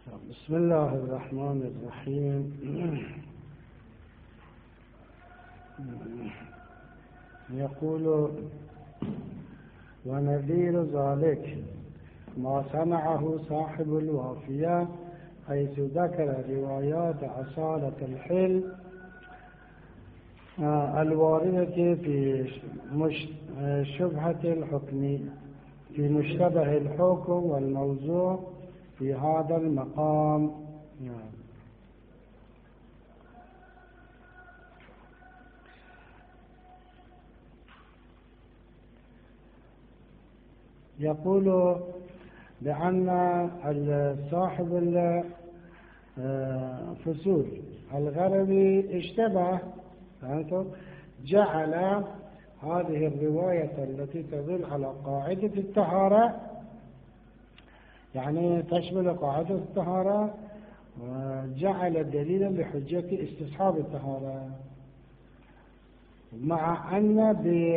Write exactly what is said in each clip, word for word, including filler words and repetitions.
بسم الله الرحمن الرحيم. يقول: ونذير ذلك ما صنعه صاحب الوافية حيث ذكر روايات أصالة الحل الواردة في شبهة الحكم في مشتبه الحكم والموضوع في هذا المقام. يقول بأن صاحب الفصول الغربي اشتبه، جعل هذه الرواية التي تدل على قاعدة الطهارة، يعني تشمل قاعدة الطهارة، وجعل دليلا لحجة استصحاب الطهارة، مع أن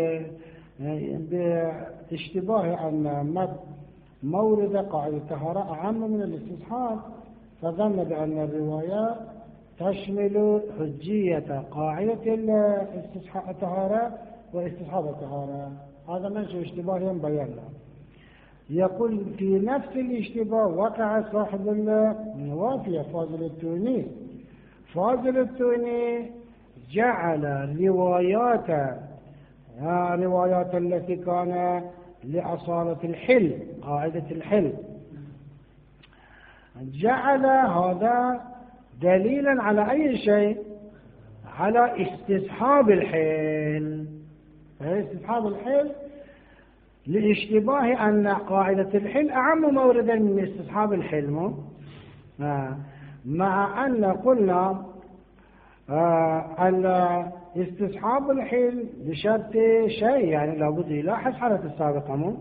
باشتباه أن مورد قاعدة الطهارة أعم من الاستصحاب، فظن بأن الرواية تشمل حجية قاعدة الطهارة واستصحاب الطهارة. هذا منشأ اشتباه بيان. يقول في نفس الاشتباه وقع صاحب الوافية فاضل التوني. فاضل التوني جعل روايات روايات التي كان لأصالة الحل، قاعدة الحل، جعل هذا دليلا على أي شيء؟ على استصحاب الحل. استصحاب الحل لاشتباه أن قاعدة الحل أعم موردا من استصحاب الحل، مع أن قلنا أن استصحاب الحل بشرط شيء، يعني لابد يلاحظ حالة السابقة. مو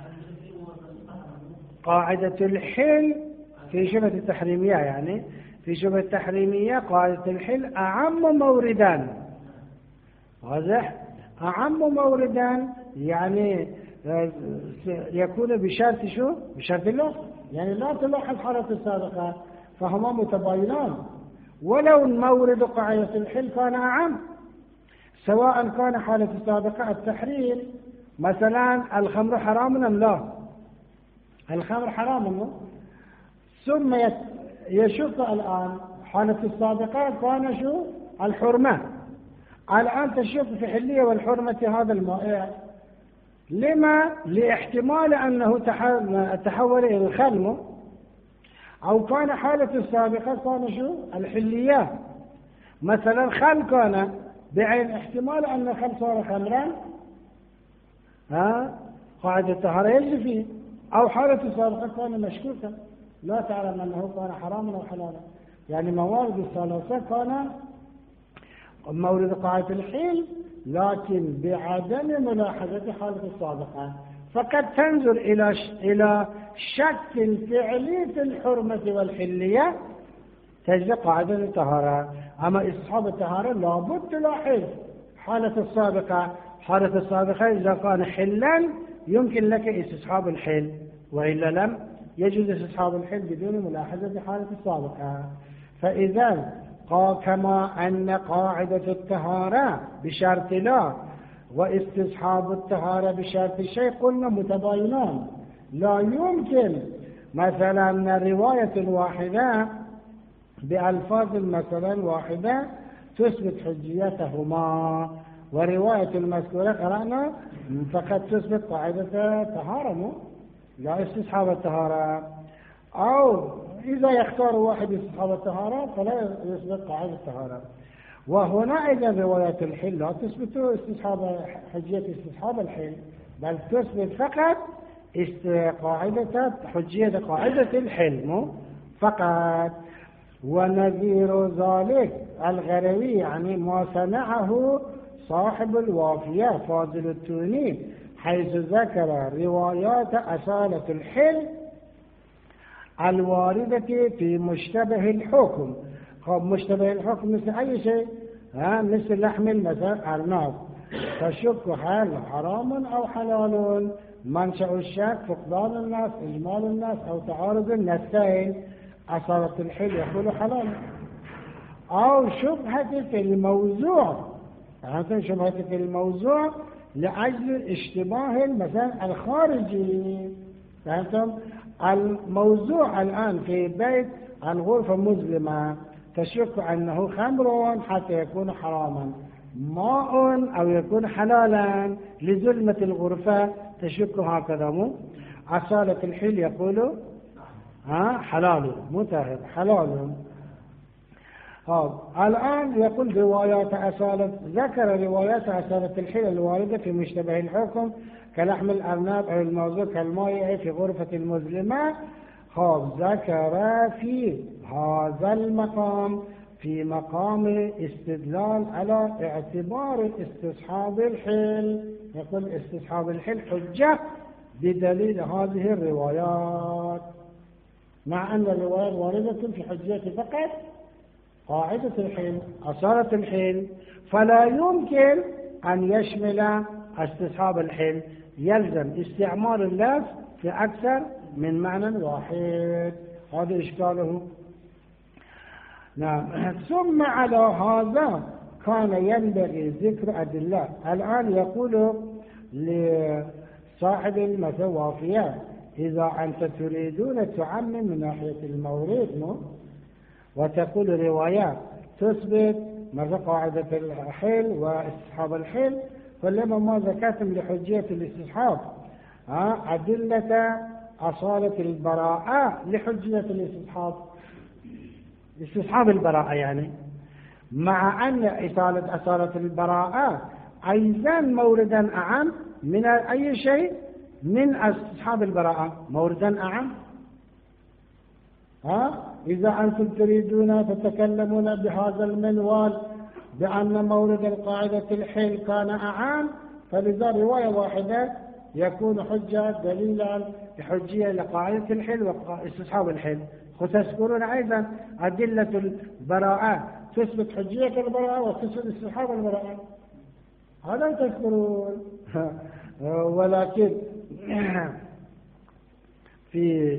قاعدة الحل في شبهة التحريمية، يعني في شبهة التحريمية قاعدة الحل أعم موردا. واضح؟ أعم موردا يعني يكون بشرط شو؟ بشرط اللفظ، يعني لا تلاحظ حالة السابقة، فهما متباينان. ولو مورد قاعدة الحل كان أعم، سواء كان حالة السابقة التحريم، مثلا الخمر حرام أم لا، الخمر حرام، ثم يشك الآن حالة السابقة كان شو؟ الحرمة. الآن تشك في حلية والحرمة هذا المائع، لما؟ لاحتمال أنه تحول إلى الخل، أو كان حالة السابقة كان شو؟ الحلية، مثلا خل كان بعين احتمال أن الخل صار خمرا، ها قاعدة الطهارة يجري فيه، أو حالة السابقة كان مشكوكا لا تعلم أنه كان حراما أو حلالا، يعني موارد الثلاثة كان مورد قاعدة الحل، لكن بعدم ملاحظة حالة السابقة، فقد تنظر إلى إلى شك فعلي في الحرمة والحلية تجد قاعدة الطهارة. أما استصحاب الطهارة لابد تلاحظ حالة السابقة. حالة السابقة إذا كان حلا يمكن لك استصحاب الحل، وإلا لم يجوز استصحاب الحل بدون ملاحظة حالة السابقة. فإذا كما أن قاعدة الطهارة بشرط لا واستصحاب الطهارة بشرط شيء قلنا متباينان، لا يمكن مثلا رواية واحدة بألفاظ مثلا واحدة تثبت حجيتهما، ورواية المذكورة قرأنا فقد تثبت قاعدة الطهارة لا استصحاب الطهارة، أو إذا يختار واحد استصحاب الطهارة فلا يثبت قاعدة الطهارة. وهنا إذا رواية الحل لا تثبت استصحاب حجية استصحاب الحل، بل تثبت فقط قاعدة حجية قاعدة الحل فقط. ونذير ذلك الغروي، يعني ما صنعه صاحب الوافية فاضل التوني حيث ذكر روايات أصالة الحل الواردة في مشتبه الحكم. مشتبه الحكم مثل أي شيء، ها مثل لحم المثل أرنب، فشك هل حرام أو حلال، منشأ الشك فقدان النص، إجمال النص، أو تعارض النصين، أصالة الحل يقول حلال، أو شبهة في الموضوع، يعني شبهة في الموضوع لأجل اشتباه مثلا الخارجي. فهمتم؟ الموضوع الآن في بيت الغرفة مظلمة تشك أنه خمر حتى يكون حراما، ماء أو يكون حلالا لظلمة الغرفة تشك هكذا. مو أصالة الحل يقول ها حلال متاهر حلال. الآن يقول روايات أصالة، ذكر روايات أصالة الحل الواردة في مشتبه الحكم كلحم الأرنب أو الموضوع كالمائع في غرفة المظلمة. خب ذكر في هذا المقام في مقام استدلال على اعتبار استصحاب الحل، يقول استصحاب الحل حجة بدليل هذه الروايات، مع أن الروايات واردة في حجية فقط قاعدة الحل أصالة الحل، فلا يمكن أن يشمل استصحاب الحل، يلزم استعمال اللفظ في أكثر من معنى واحد. هذا إشكاله. نعم. ثم على هذا كان ينبغي ذكر أدلة. الآن يقول لصاحب المتوافية إذا أنت تريدون تعمم من ناحية المورد وتقول روايات تثبت مثل قاعدة الحل واستصحاب الحل، فلما ما ذكرتم لحجية الاستصحاب أدلة أصالة البراءة لحجية الاستصحاب، استصحاب البراءة يعني، مع أن إصالة أصالة البراءة أيضا موردا أعم من أي شيء من استصحاب البراءة، موردا أعم. ها إذا أنتم تريدون تتكلمون بهذا المنوال بأن مورد القاعدة الحل كان أعام، فلذا رواية واحدة يكون حجة دليلا حجية لقاعدة الحل واستصحاب الحل. وتذكرون أيضا أدلة البراءة تثبت حجية البراءة وتثبت استصحاب البراءة، هذا تذكرون. ولكن في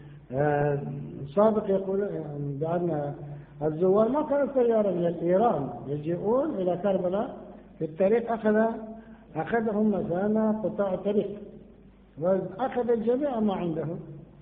سابق يقول بأن الزوار ما كانت سيارة من إيران يجيئون إلى كربلاء، في الطريق أخذ أخذهم مثلا قطاع طريق وأخذ الجميع ما عندهم.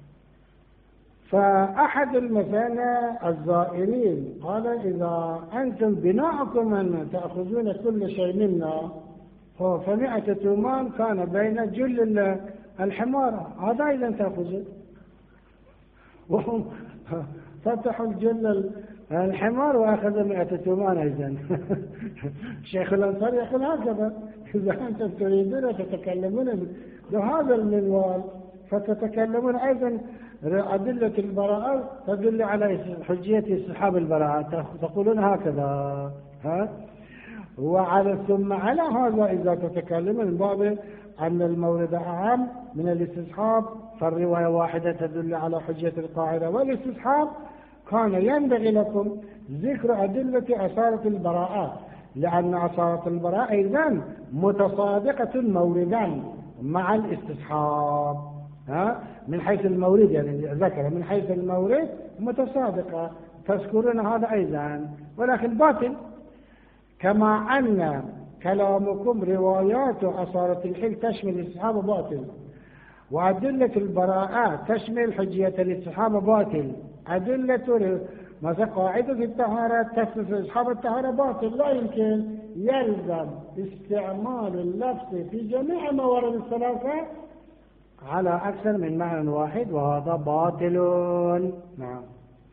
فأحد المثانة الزائرين قال إذا أنتم بناءكم أن تأخذون كل شيء منا، فمئة تومان كان بين جل الحمار، هذا إذا تأخذون. وهم فتحوا الجل الحمار وأخذ مئة تومان أيضا. شيخ الأنصار يقول هكذا إذا أنتم تريدون تتكلمون بهذا المنوال فتتكلمون أيضا أدلة البراءة تدل على حجية استصحاب البراءة، تقولون هكذا. ها وعلى ثم على هذا إذا تتكلمون من باب أن المورد أعم من الاستصحاب، فالرواية واحدة تدل على حجية القاعدة والاستصحاب، كان ينبغي لكم ذكر أدلة أصالة البراءة، لأن أصالة البراءة أيضا متصادقة موردا مع الاستصحاب. ها من حيث المورد يعني ذكر من حيث المورد متصادقة، تذكرون هذا أيضا، ولكن باطل. كما أن كلامكم روايات أصالة الحل تشمل الاستصحاب باطل، وأدلة البراءة تشمل حجية الاستصحاب باطل، أدلة مثلا قاعدة الطهارة تثبت استصحاب الطهارة باطل. لا يمكن، يلزم استعمال اللفظ في جميع موارد الثلاثة على أكثر من معنى واحد، وهذا باطل. نعم.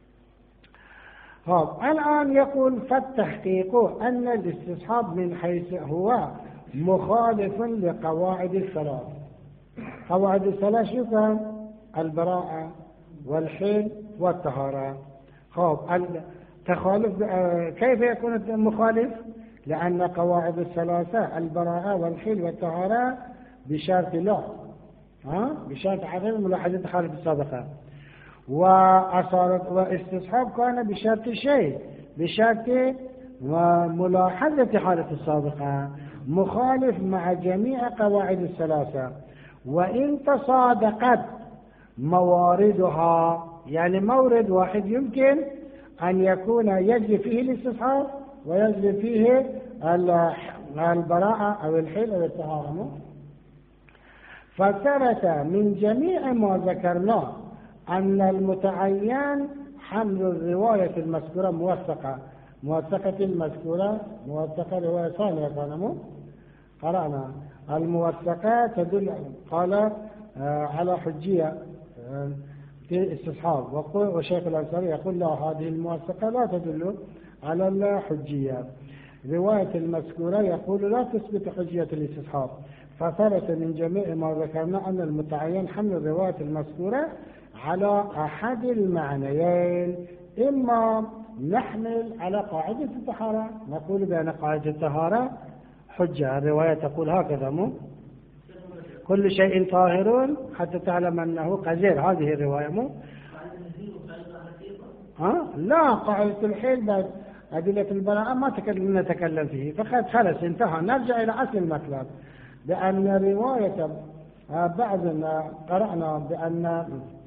الآن يقول فالتحقيق أن الاستصحاب من حيث هو مخالف لقواعد الثلاث. قواعد الثلاث شو كان؟ البراءة والحل والطهارة. خب التخالف كيف يكون مخالف؟ لأن قواعد الثلاثة البراءة والحل والطهارة بشرط لا، ها بشرط عدم ملاحظة الحالة السابقة، وأصالة واستصحاب كان بشرط شيء، بشرط وملاحظة حالة السابقة، مخالف مع جميع قواعد الثلاثة. وإن تصادقت مواردها، يعني مورد واحد يمكن أن يكون يجري فيه الاستصحاب ويجري فيه البراءة أو الحل أو الطهارة. فثبت من جميع ما ذكرناه أن المتعين حمل الرواية المذكورة موثقة. موثقة المذكورة موثقة رواية ثانية كانوا قرأنا الموثقة تدل قال على حجية في استصحاب، وشيخ الأنصاري يقول لا هذه الموثقة لا تدل على الحجية. رواية المذكورة يقول لا تثبت حجية الاستصحاب. فثبت من جميع ما ذكرنا أن المتعين حمل الرواية المذكورة على أحد المعنيين، إما نحمل على قاعدة الطهارة نقول بأن قاعدة الطهارة حجة، الرواية تقول هكذا مو كل شيء طاهر حتى تعلم أنه قذر، هذه الرواية مو ها؟ لا قاعدة الحيل بعد أدلة البراءة ما تكلم نتكلم فيه فقد خلص انتهى. نرجع إلى أصل المطلب بأن رواية بعضنا قرأنا بأن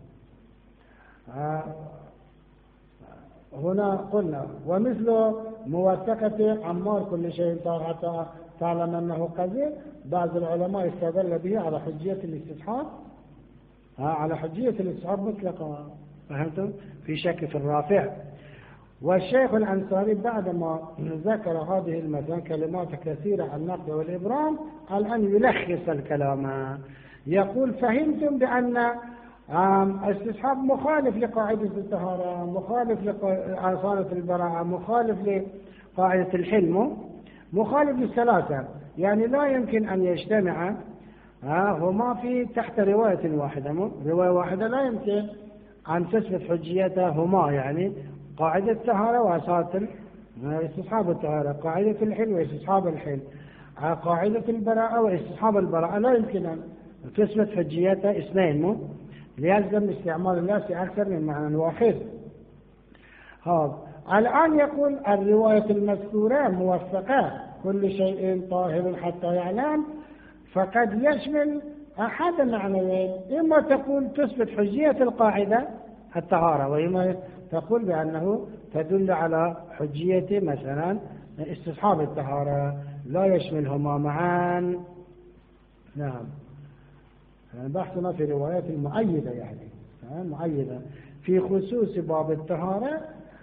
هنا قلنا ومثل موثقة عمار كل شيء طاهر حتى تعلم أنه قذر، بعض العلماء استدل به على حجية الاستصحاب على حجية الاستصحاب مطلقا، فهمتم؟ في شك في الرافع. والشيخ الأنصاري بعدما ذكر هذه المثلا كلمات كثيرة عن النقد والإبرام قال أن يلخص الكلام، يقول فهمتم بأن الاستصحاب مخالف لقاعدة الطهارة، مخالف لأصالة البراءة، مخالف لقاعدة الحلم، مخالف للثلاثة، يعني لا يمكن أن يجتمع هما في تحت رواية واحدة. رواية واحدة لا يمكن أن تثبت حجيتهما، يعني قاعدة الطهارة وأصالة استصحاب الطهارة، قاعدة الحل واستصحاب الحل، قاعدة البراءة واستصحاب البراءة لا يمكن أن تثبت حجيتها اثنين، مو ليلزم استعمال الناس أكثر من معنى واحد. هذا الآن يقول الرواية المذكورة موثقة كل شيء طاهر حتى يعلم، فقد يشمل أحد المعنيين، إما تقول تثبت حجية القاعدة الطهارة، وإما تقول بأنه تدل على حجية مثلا استصحاب الطهارة، لا يشملهما معا. نعم بحثنا في روايات المؤيدة، يعني مؤيدة في خصوص باب الطهارة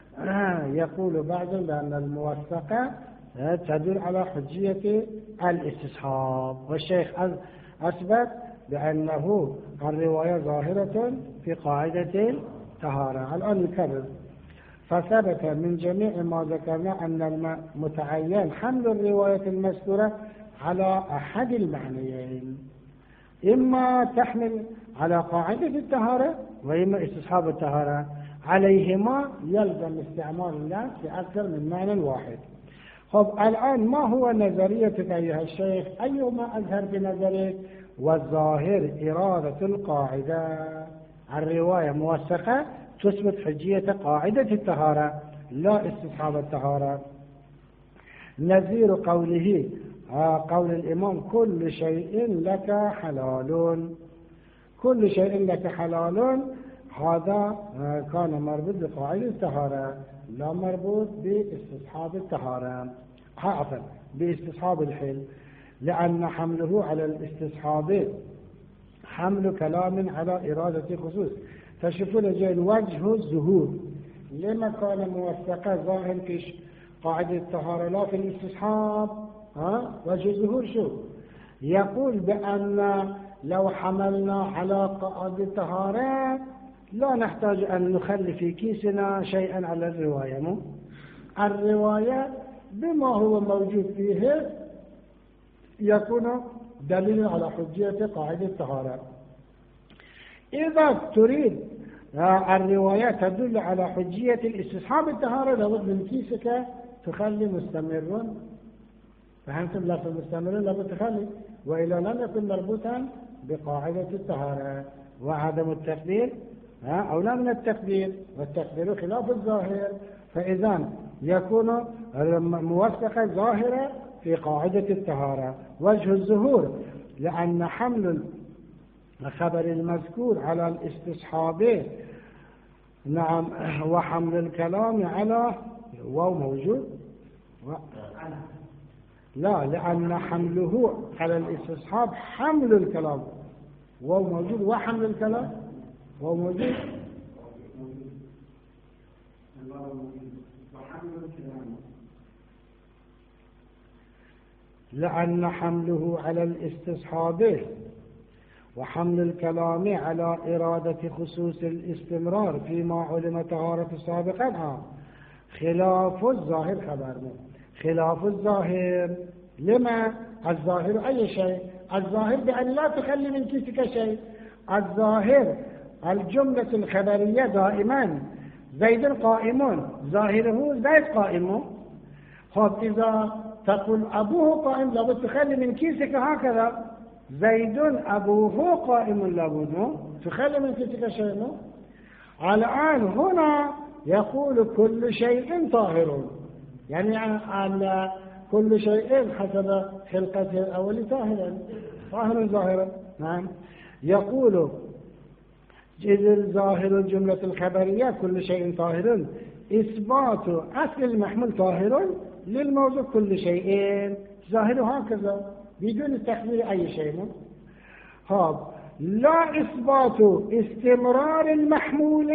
يقول بعضهم بأن الموثقة تدل على حجية الاستصحاب، والشيخ أثبت بأنه الرواية ظاهرة في قاعدة الطهارة. الآن نكرر فثبت من جميع ما ذكرنا أن المتعين حمل الرواية المذكورة على أحد المعنيين، إما تحمل على قاعدة الطهارة وإما استصحاب الطهارة، عليهما يلزم استعمال اللفظ في أكثر من معنى واحد. خب الآن ما هو نظريتك أيها الشيخ؟ أيهما أظهر بنظرك؟ والظاهر إرادة القاعدة، الرواية موثقة تثبت حجية قاعدة الطهارة لا استصحاب الطهارة. نظير قوله قول الإمام كل شيء لك حلال، كل شيء لك حلال، هذا كان مربوط بقاعدة الطهارة لا مربوط باستصحاب الطهارة، عفوا باستصحاب الحل، لأن حمله على الاستصحاب حمل كلام على إرادة خصوص. تشوفون جاء وجه الظهور لما كان موثقة ظاهر كش قاعدة الطهارة لا في الاستصحاب، ها وجه الظهور شو يقول بأن لو حملنا على قاعدة الطهارة لا نحتاج أن نخلي في كيسنا شيئا على الرواية، مو الرواية بما هو موجود فيه يكون دليل على حجية قاعدة الطهارة. إذا تريد الرواية تدل على حجية الاستصحاب الطهارة لابد من كيسك تخلي مستمر، فهمتم؟ لا مستمر لابد تخلي، وإلا لم يكن مربوطا بقاعدة الطهارة. وعدم التقدير أولى من التقدير، والتقدير خلاف الظاهر، فإذا يكون موثقة ظاهرة في قاعدة الطهارة. وجه الظهور لأن حمل الخبر المذكور على الاستصحاب نعم. وحمل الكلام على واو موجود و... لا، لأن حمله على الاستصحاب حمل الكلام، واو موجود وحمل الكلام واو موجود لأن حمله على الاستصحاب وحمل الكلام على إرادة خصوص الاستمرار فيما علم طهارة سابقا خلاف الظاهر. خبر خلاف الظاهر. لما؟ الظاهر أي شيء؟ الظاهر بأن لا تخلي من كيسك شيء. الظاهر الجملة الخبرية دائما زيد قائم، ظاهره زيد قائم. خب إذا تقول أبوه قائم لابد تخلي من كيسك هكذا زيد أبوه قائم، لابد تخلي من كيسك شيء. الآن هنا يقول كل شيء طاهر، يعني على كل شيء حسب خلقته الأول طاهرا طاهر ظاهرا. نعم. يقول إذ الظاهر الجملة الخبرية كل شيء طاهر إثبات أصل المحمول طاهر للموضوع كل شيء ظاهر هكذا بدون تخمير أي شيء. هذا لا إثبات استمرار المحمول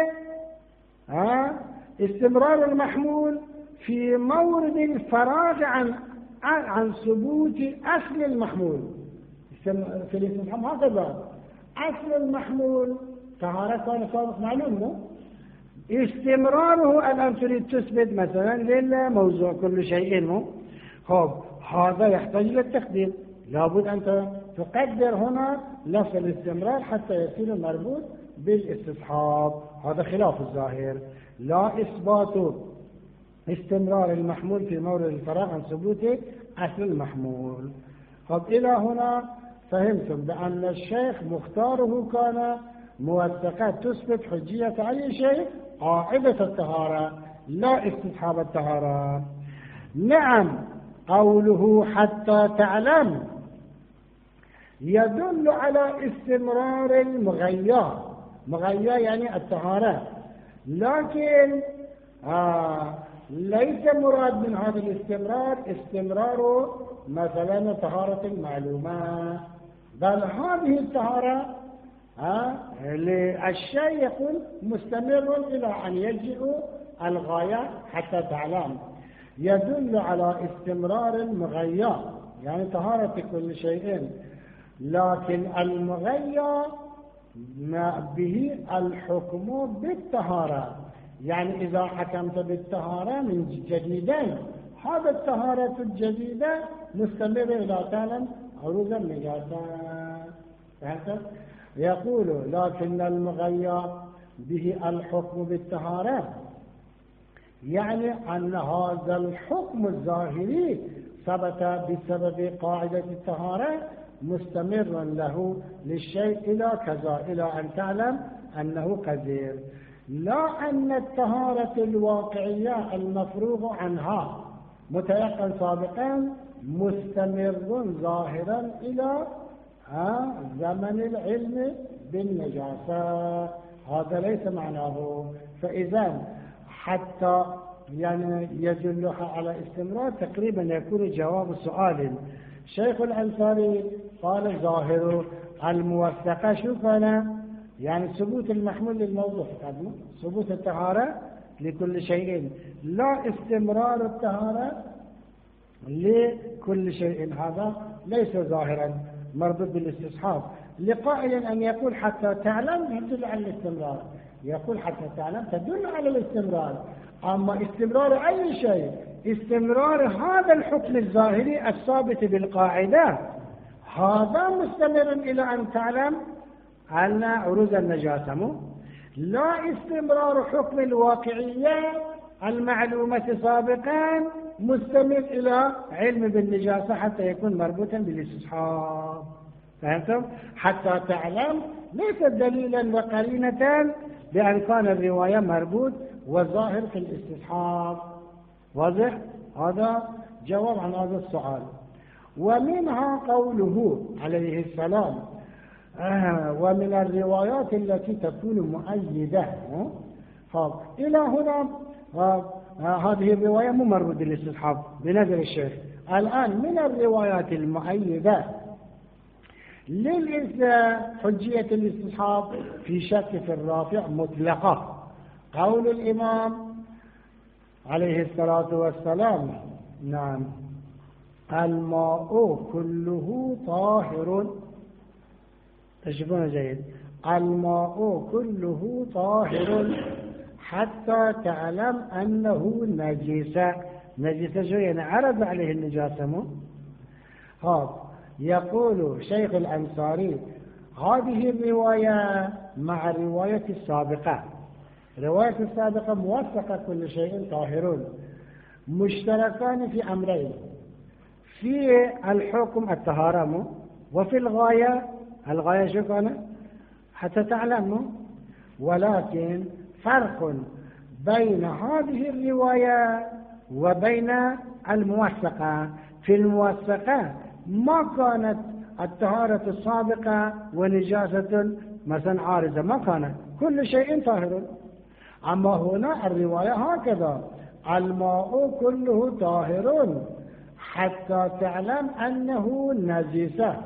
ها استمرار المحمول في مورد الفراغ عن عن ثبوت أصل المحمول. في الاستفهام هكذا أصل المحمول طهارة كان سابق معلوم، استمراره الآن تريد تثبت مثلا للموضوع كل شيء مو. خب هذا يحتاج للتقدير، لابد أن تقدر هنا لفظ الاستمرار حتى يصير مربوط بالاستصحاب. هذا خلاف الظاهر. لا إثبات استمرار المحمول في مورد الفراغ عن ثبوت أصل المحمول. طب إلى هنا فهمتم بأن الشيخ مختاره كان موثقات تثبت حجية أي شيء قاعدة الطهارة لا استصحاب الطهارة. نعم. قوله حتى تعلم يدل على استمرار المغيّة. مغيّة يعني الطهارة، لكن آه ليس مراد من هذا الاستمرار استمرار مثلا طهارة المعلومات، بل هذه الطهارة آه للشيء يكون مستمر إلى أن يجئ الغاية حتى تعلم. يدل على استمرار المغيّة يعني طهارة كل شيء، لكن المغيّة به الحكم بالطهارة، يعني إذا حكمت بالطهارة من جديدا هذا الطهارة الجديدة مستمرة إلى تعلم عروض النجاسة. يقول لكن المغيّة به الحكم بالطهارة يعني أن هذا الحكم الظاهري ثبت بسبب قاعدة الطهارة مستمر له للشيء إلى كذا إلى أن تعلم أنه قدير، لا أن الطهارة الواقعية المفروغ عنها متيقن سابقا مستمر ظاهرا إلى زمن العلم بالنجاسة. هذا ليس معناه. فإذا حتى يعني يدل على استمرار تقريبا يكون جواب سؤال. شيخ الأنصاري قال ظاهر الموثقة شو كان؟ يعني ثبوت المحمول للموضوع، ثبوت الطهارة لكل شيء، لا استمرار الطهارة لكل شيء. هذا ليس ظاهرا مربوط بالاستصحاب. لقائل أن يقول حتى تعلم يدل على الاستمرار، يقول حتى تعلم تدل على الاستمرار. أما استمرار أي شيء استمرار هذا الحكم الظاهري الثابت بالقاعدة هذا مستمر إلى أن تعلم أن عروض النجاسة، لا استمرار حكم الواقعية المعلومة سابقا مستمر إلى علم بالنجاسة حتى يكون مربوطا بالاستصحاب. فهمتم؟ حتى تعلم ليس دليلا وقرينة بأن كان الرواية مربوط وظاهر في الاستصحاب. واضح؟ هذا جواب عن هذا السؤال. ومنها قوله عليه السلام آه ومن الروايات التي تكون مؤيدة طب إلى هنا آه آه هذه الرواية ممرد الاستصحاب بنظر الشيخ. الآن من الروايات المؤيدة للحجية الاستصحاب في شك في الرافع مطلقة قول الإمام عليه الصلاة والسلام نعم الماء كله طاهر. تشوفون جيد الماء كله طاهر حتى تعلم أنه نجسة. نجسة شو يعني عرض عليه النجاسة مو هذا. يقول شيخ الأنصاري هذه الرواية مع الرواية السابقة. الرواية السابقة موثقة كل شيء طاهر مشتركان في أمرين في الحكم الطهارة وفي الغاية. الغاية شو كان حتى تعلموا. ولكن فرق بين هذه الرواية وبين الموثقة. في الموثقة ما كانت الطهارة السابقة ونجاسة مثلا عارضة ما كانت كل شيء طاهر. أما هنا الرواية هكذا الماء كله طاهر حتى تعلم أنه نجسة.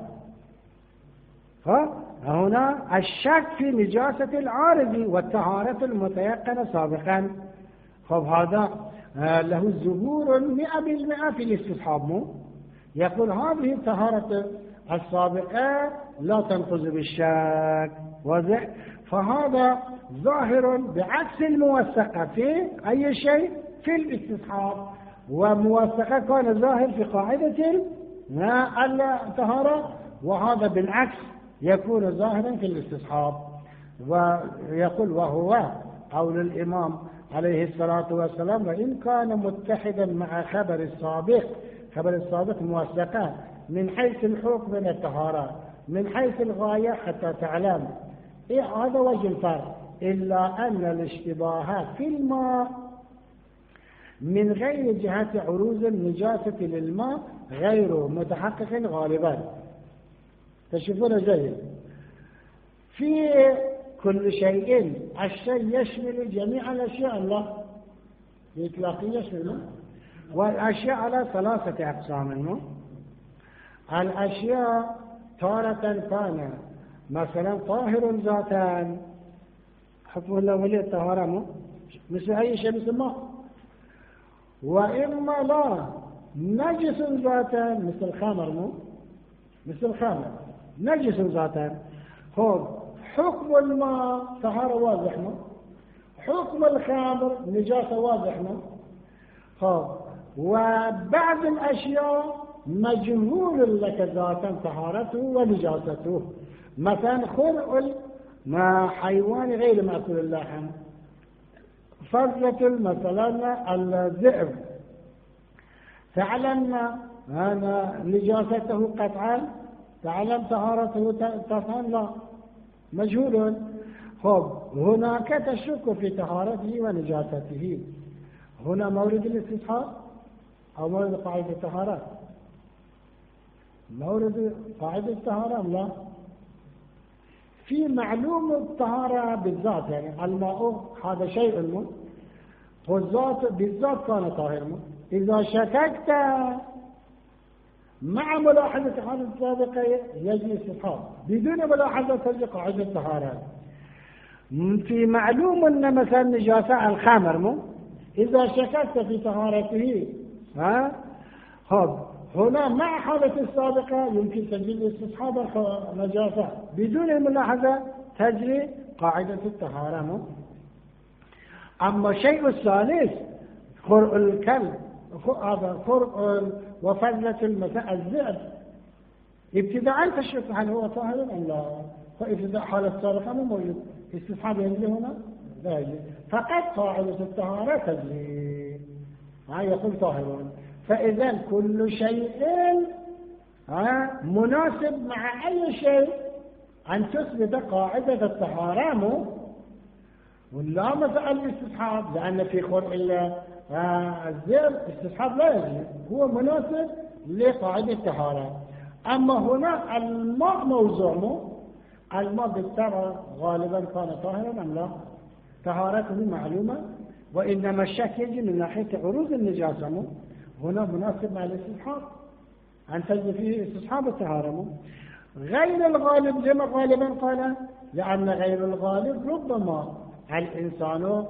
هنا الشك في نجاسة العارض والطهارة المتيقنة سابقا. فهذا له ظهور مئة بالمئة في الاستصحاب. يقول هذه الطهارة السابقة لا تنقض بالشك واضح. فهذا ظاهر بعكس الموثقة في أي شيء في الاستصحاب. وموثقة كان ظاهر في قاعدة الطهارة وهذا بالعكس يكون ظاهرا في الاستصحاب. ويقول وهو قول الإمام عليه الصلاة والسلام وإن كان متحدا مع خبر السابق. خبر السابق موثقة من حيث الحكم من الطهارة من حيث الغاية حتى تعلم. إيه هذا وجه الفرق. إلا أن الاشتباهات في الماء من غير جهة عروض النجاسة للماء غير متحقق غالبا. تشوفون جيد في كل شيء الشيء يشمل جميع الأشياء الله بإطلاق يشمل. والأشياء على ثلاثة أقسام. الأشياء تارة كان مثلا طاهر ذاتا حكم الله ولي الطهارة مثل أي شيء مثل ما. وإما لا نجس ذاتا مثل الخمر مو مثل الخمر نجس ذاتا. هو حكم الماء طهارة واضح مو حكم الخمر نجاسة واضح مو. هو وبعض الأشياء مجهول لك ذاتا طهارته ونجاسته. مثلا خرق ما حيوان غير مأكول اللحم. فضلة مثلا الذئب تعلم أن نجاسته قطعا تعلم طهارته قطعا لا مجهول. خب هناك تشك في طهارته ونجاسته. هنا مورد الاستصحاب أو مورد قاعدة الطهارة. مورد قاعدة الطهارة لا في معلوم الطهارة بالذات. يعني الماء هذا شيء مو والذات بالذات كان طاهر. إذا شككت مع ملاحظة الحالة السابقة يجري استصحاب بدون ملاحظة تجري قاعدة الطهارة. في معلوم أن مثلا نجاسة الخمر مو إذا شككت في طهارته ها هذا هنا مع حالة السابقة يمكن تجري استصحاب النجاسة بدون الملاحظة تجري قاعدة الطهارة مو. أما الشيء الثالث خرق الكلب هذا خرق وفضلة المساء الذئب ابتداء تشك هل هو طاهر أم لا. فابتداء حالة سابقة مو موجود استصحاب يجري هنا لا يجري فقط قاعدة الطهارة تجري ما يقول طاهرون. فإذا كل شيء مناسب مع أي شيء أن تثبت قاعدة الطهارة مو ولا مسألة الاستصحاب لأن في خرق الذئب استصحاب لا يجري هو مناسب لقاعدة الطهارة. أما هنا الماء موضوع مو الماء بالطبع غالبا كان طاهرا أم لا طهارته معلومة، وإنما الشك يجي من ناحية عروض النجاسة، هنا مناسب مع الاستصحاب أن تجد فيه استصحاب الطهارة. غير الغالب لما غالبا قال؟ لأن غير الغالب ربما الإنسان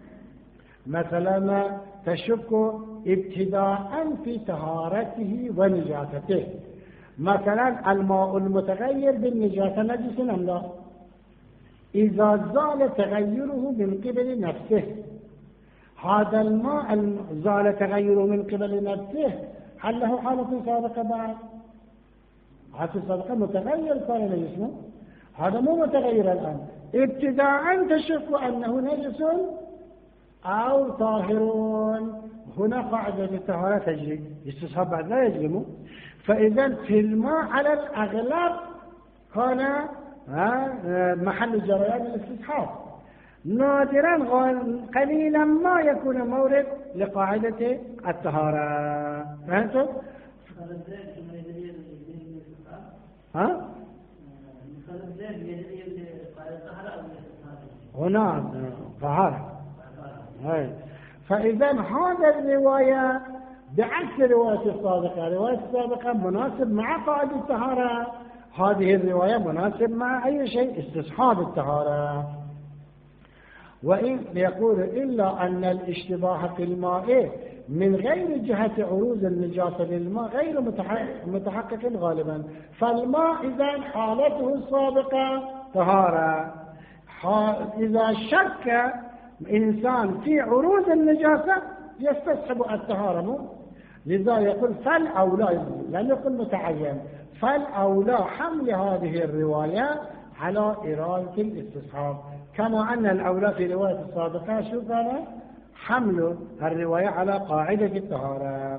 مثلا تشك ابتداء في طهارته ونجاسته، مثلا الماء المتغير بالنجاسة نجس أم لا؟ إذا زال تغيره من قبل نفسه، هذا الماء زال تغيره من قبل نفسه، هل له حالة سابقة بعد؟ حالة سابقة متغير كان نجس، هذا مو متغير الآن. ابتداء تشك أنه نجس أو طاهرون، هنا قاعدة الطهارة تجري، استصحاب بعد لا يجري. فإذا في الماء على الأغلب كان محل جريان الاستصحاب، نادرا قليلا ما يكون مورد لقاعدة الطهارة. فهمتم؟ ها؟ هنا طهارة. فإذا هذا الرواية بعكس الرواية السابقة، الرواية السابقة مناسب مع قاعدة الطهارة، هذه الرواية مناسب مع أي شيء استصحاب الطهارة. وإن يقول إلا أن الاشتباه في الماء من غير جهة عروض النجاسة للماء غير متحقق غالبا، فالماء إذا حالته السابقة طهارة، إذا شك إنسان في عروض النجاسة يستصحب الطهارة، لذا يقول فالأولى، لم يقل متعين، فالأولى حمل هذه الرواية على إرادة الاستصحاب، كما أن الأولى في رواية السابقة شو كان؟ حمل الرواية على قاعدة الطهارة.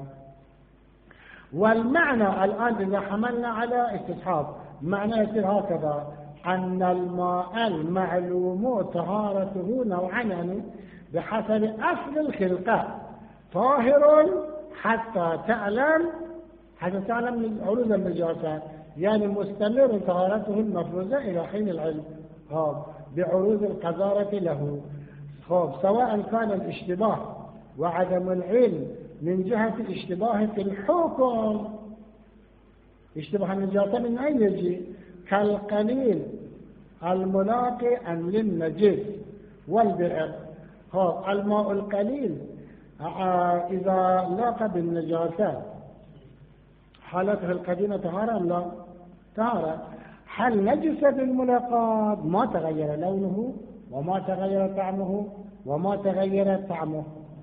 والمعنى الآن إذا حملنا على استصحاب معنى يصير هكذا: أن الماء المعلوم طهارته نوعان، يعني بحسب أصل الخلقة، طاهر حتى تعلم حتى تعلم من عروض النجاسة، يعني مستمر طهارته المفروضة إلى حين العلم بعروض القذارة له. سواء كان الاشتباه وعدم العلم من جهة الاشتباه في الحكم، اشتباه النجاسة من أين يجي؟ كالقليل الملاقي أم للنجس والبئر. الماء القليل إذا لاقى بالنجاسة حالته القديمة طهارة أم لا؟ طهارة. هل نجس بالملاقاة؟ ما تغير لونه وما تغير طعمه وما تغير طعمه.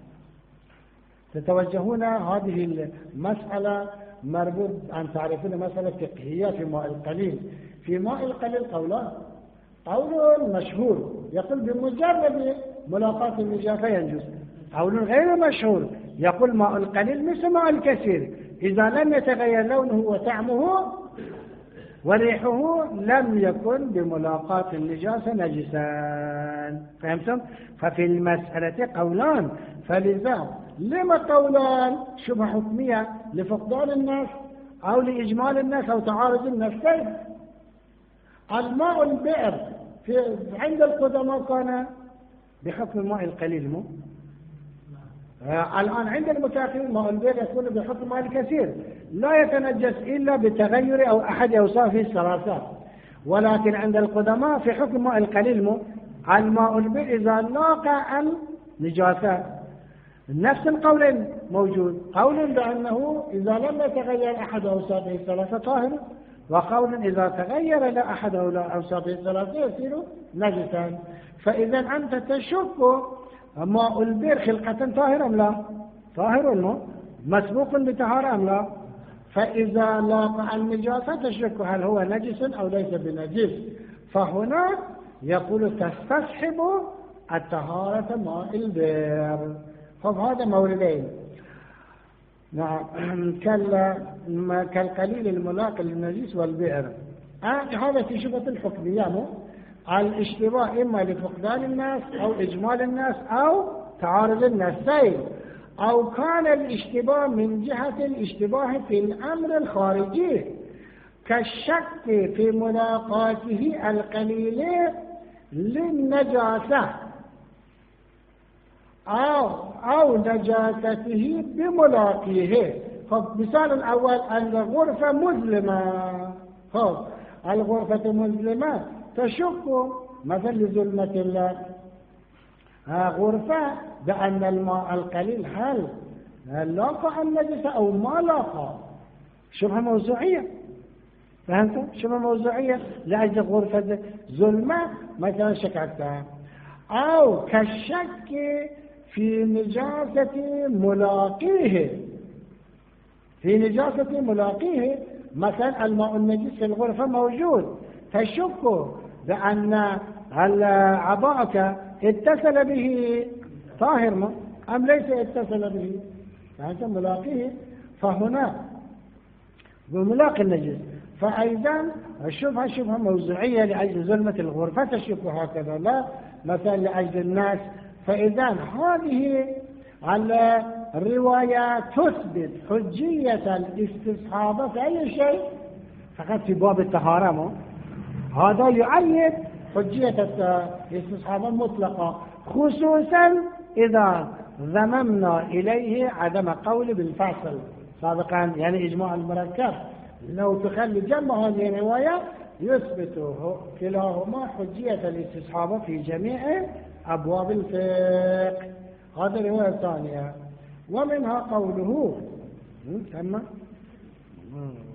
تتوجهون هذه المسألة مربوط أن تعرفون مسألة فقهية في ماء القليل. في ماء القليل قولان، قول مشهور يقول بمجرد ملاقاة النجاسة ينجس، قول غير مشهور يقول ماء القليل مثل ماء الكثير، إذا لم يتغير لونه وطعمه وريحه لم يكن بملاقاة النجاسة نجسا. فهمتم؟ ففي المسألة قولان، فلذا لما قولان شبه حكمية؟ لفقدان الناس أو لإجمال الناس أو تعارض الناس. كيف؟ الماء البئر في عند القدماء كان بحكم الماء القليل، مو آه الآن عند المتأخرين ماء البئر يكون بحكم الماء الكثير، لا يتنجس إلا بتغير أو أحد أوصافه الثلاثة، ولكن عند القدماء في حكم الماء القليل، مو الماء البئر إذا لاقى النجاسة. نفس القول موجود، قول بأنه إذا لم يتغير أحد أوصافه الثلاثة طاهر، وقول إذا تغير لا أحد أوصافه الثلاثة يصير نجسا. فإذا أنت تشك ماء البئر خلقة طاهر أم لا؟ طاهر مو مسبوق بطهارة أم لا؟ فإذا لاقى النجاسة تشك هل هو نجس أو ليس بنجس، فهنا يقول تستصحب الطهارة ماء البئر. فهذا موردين، نعم، كالقليل الملاقي للنجس والبئر. هذا في شبهة الحكمية، الاشتباه إما لفقدان الناس أو إجمال الناس أو تعارض النسين، أو كان الاشتباه من جهة الاشتباه في الأمر الخارجي كالشك في ملاقاته القليل للنجاسة، أو, أو نجاسته بملاقيه. خب مثال الأول أن الغرفة مظلمة. خب الغرفة مظلمة تشك مثل لظلمة الله غرفة بأن الماء القليل هل لاقى النجسة أو ما لاقى. شبهة موضوعية، فهمت؟ شبهة موضوعية لأجل غرفة ظلمة مثلا شككتها. أو كالشك في نجاسة ملاقيه، في نجاسة ملاقيه مثلا الماء النجس في الغرفة موجود، تشك بأن عباءك اتصل به طاهر ما أم ليس اتصل به، فهذا ملاقيه. فهنا بملاقي النجس، فأيضا الشبهة شبهة موضوعية لأجل ظلمة الغرفة تشك هكذا، لا مثلا لأجل الناس. فإذا هذه على الرواية تثبت حجية الاستصحاب في أي شيء، فقط في باب الطهارة. هذا يؤيد حجية الاستصحاب المطلقة، خصوصا إذا ضممنا إليه عدم قول بالفصل سابقا، يعني إجماع المركب. لو تخلي جمع هذه الرواية يثبته كلاهما حجية الاستصحاب في جميع أبواب الفقه. هذه الرواية الثانية. ومنها قوله تمام.